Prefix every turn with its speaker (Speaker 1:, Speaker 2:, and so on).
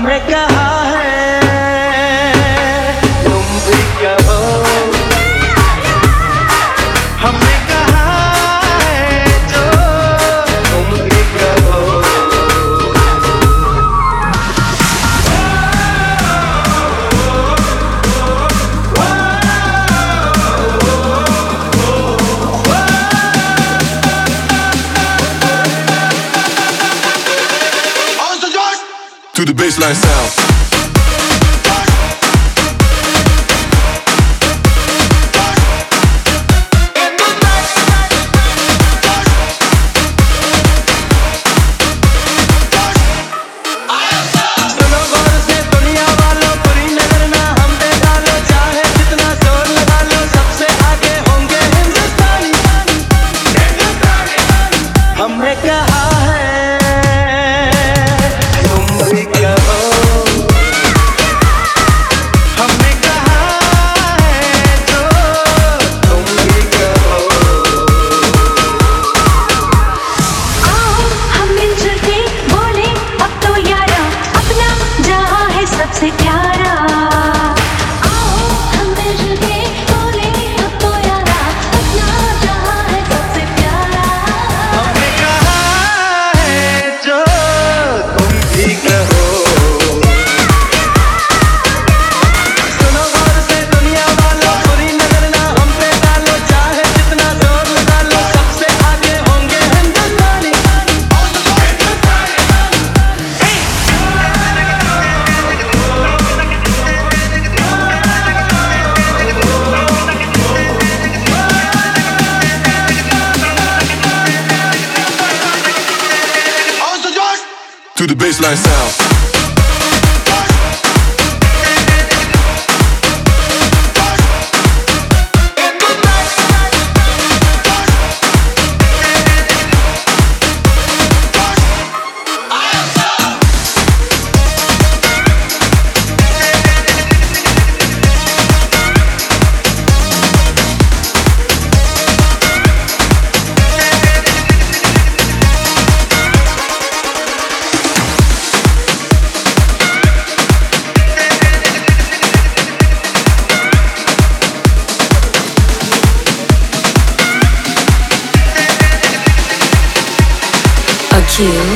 Speaker 1: हमने कहा है तुम भी कहो, हमने कहा है जो तुम भी कहो।
Speaker 2: To the baseline sound.
Speaker 1: हमने कहा है तुम भी कहो, हमने कहा है जो तुम भी कहो।
Speaker 3: आओ हम मिलजुल के बोले अब तो यारा, अपना जहां है सबसे प्यारा। आओ हम मिलजुल के बोले अब तो यारा, अपना जहां है सबसे प्यारा।
Speaker 1: हमने कहा है जो तुम भी कहो, सुनो गौर से दुनिया वालों, बुरी नजर ना हम पे डालो, चाहे जितना जोर लगा लो, सबसे आगे होंगे हिंदुस्तानी।
Speaker 2: To the baseline sound.
Speaker 3: Q